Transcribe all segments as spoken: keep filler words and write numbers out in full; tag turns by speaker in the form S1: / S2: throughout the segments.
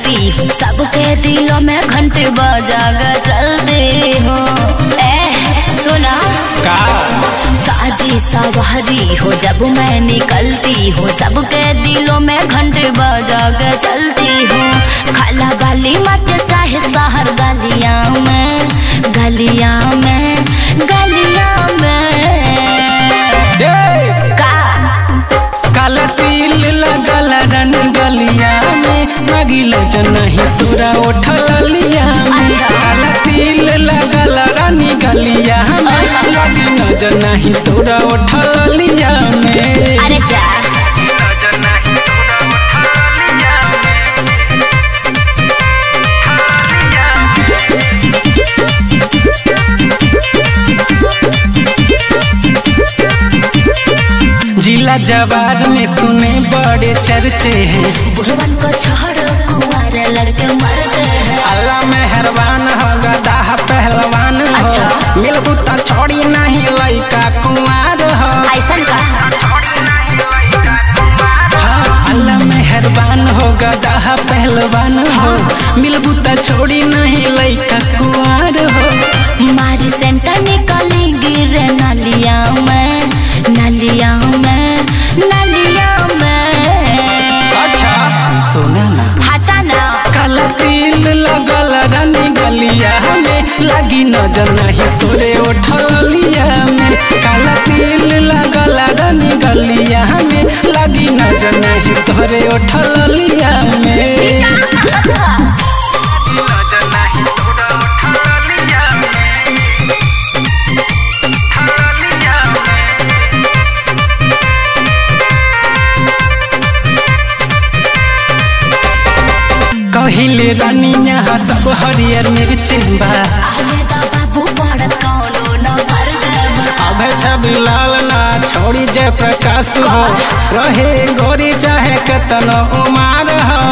S1: निकलती हूँ, सबके दिलों में घंटे बजा के चलती हूँ। ए सुना
S2: का
S1: साजी सवारी हो जब मैं निकलती हूँ, सबके दिलों में घंटे बजा के चलती हूँ। खाला गाली मच चाहे शहर गलियां में, गलियां में, गलियां में। का
S2: काला तिल लगल रन गलिया में, लगिल नहीं तोरा उठल लिया में। काला तिल लगल रन गलिया में, लगिल नहीं तोरा उठल लिया में।
S1: अरे जा
S2: जिला जवार में सुने बड़े चर्चे हैं,
S1: बुढ़वन को छोड़ो कुंवारे लड़के मरते हैं।
S2: अल्लाह मेहरबान हो गदा पहलवान हो,
S1: अच्छा।
S2: मिलबू तो छोड़ी नहीं लइका कुंवार हो।
S1: ऐसन का
S2: हाँ, अल्लाह मेहरबान हो गदा पहलवान हो, मिलबू तो छोड़ी नहीं लइका कुंवार हो।
S1: मारी सेंटर निकली गिरे नलिया में, नलिया में, नलिया में।
S2: अच्छा सुना ना
S1: हटा ना
S2: काला तिल लगल रानी गलिया में, लगी नजर नहीं तोरे उठल लिया में। काला तिल लगल रानी गलिया में, लगी नजर नहीं तोरे उठल लिया में। कहिले रानी यहाँ सब हरियर मिर्च बा,
S1: आगे तो बाबू पड़त कौनो न भर देबा।
S2: अब छवि लाल ना छोड़ी जय प्रकाश हो, रहे गोरी चाहे कतनो उमार हो।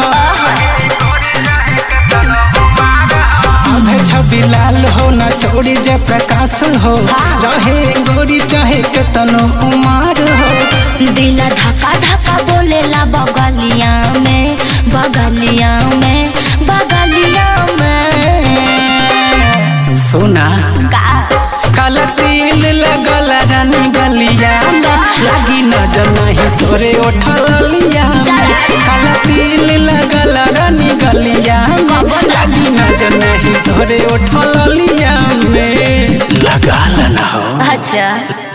S2: अब छवि लाल हो ना छोड़ी जय प्रकाश हो, रहे गोरी चाहे कतनो उमार हो।
S1: दिल धक्का धक्का बोलेला बगलिया में, बगलिया में, बगलिया में।
S2: सुना
S1: का
S2: काला तिल लगल रानी गलिया में, लगी नजर नहीं तोरे उठल लिया में। काला तिल लगल रानी गलिया में, लगी नजर नहीं तोरे उठल लिया में। लगा न हो
S1: अच्छा।